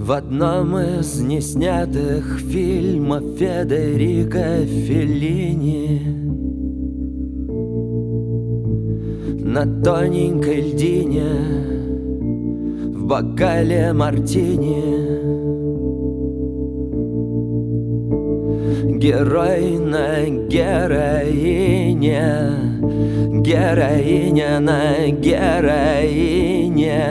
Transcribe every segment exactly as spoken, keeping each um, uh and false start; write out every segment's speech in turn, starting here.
В одном из неснятых фильмов Федерико Феллини на тоненькой льдине в бокале мартини герой на героине, героиня на героине,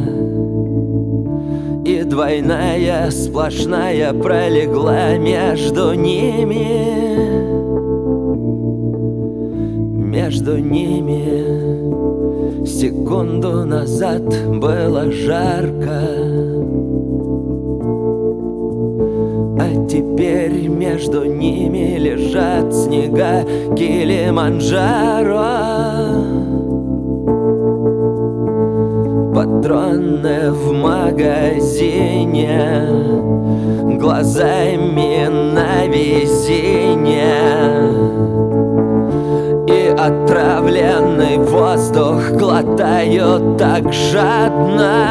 и двойная сплошная пролегла между ними, между ними. Секунду назад было жарко, а теперь между ними лежат снега Килиманджаро. Патроны в магазине, глазами на везение, и отравленный воздух глотаю так жадно.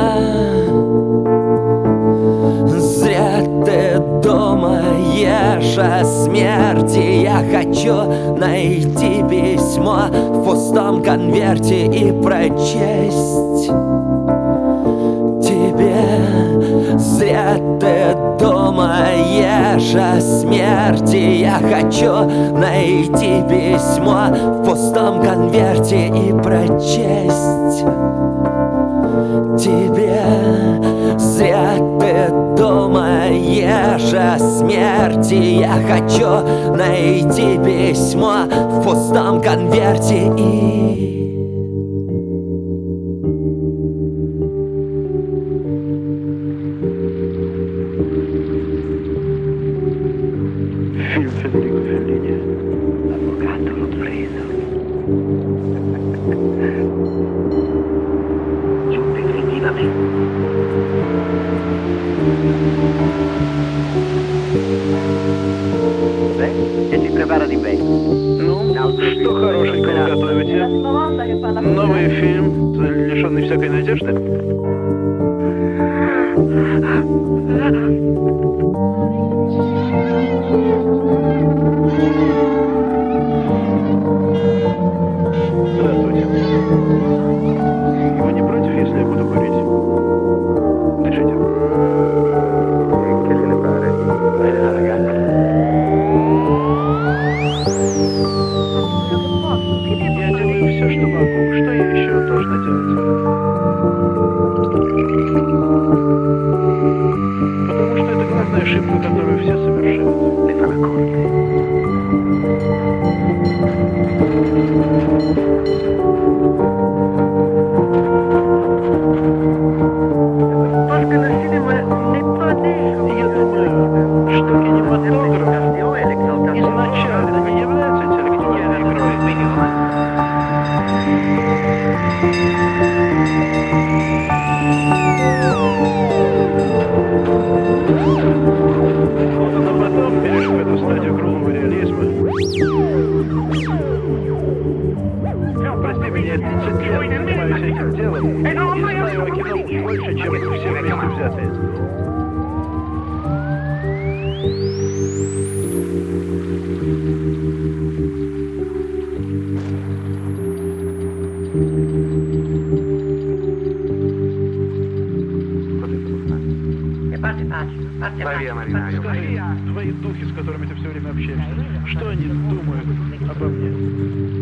Зря ты думаешь о смерти. Я хочу найти письмо в пустом конверте и прочесть тебе. Зря ты думаешь о смерти. Я хочу найти письмо в пустом конверте и прочесть тебе. Зря ты думаешь о смерти. Я хочу найти письмо в пустом конверте и... Film Federico Fellini. L'avvocato l'ho preso. Giù definitivamente. Beh, che si prepara di bene. Ну, что хорошенького готовите? Новый фильм, лишенный всякой надежды? Здравствуйте. Вы не против, если я буду курить? Дышите. Я делаю все, что могу. Что я еще должна делать? Потому что это главная ошибка, которую все совершают. Только на фильме не продержу. Я думаю, что кинематограф изначально не является интеллектуальной игрой. Но потом, пережив эту стадию круглого реализма, прости меня, я тридцать лет занимаюсь этим делом и знаю о кино больше, чем все вместе взятые. Скажи, твои духи, с которыми ты все время общаешься, что они думают обо мне?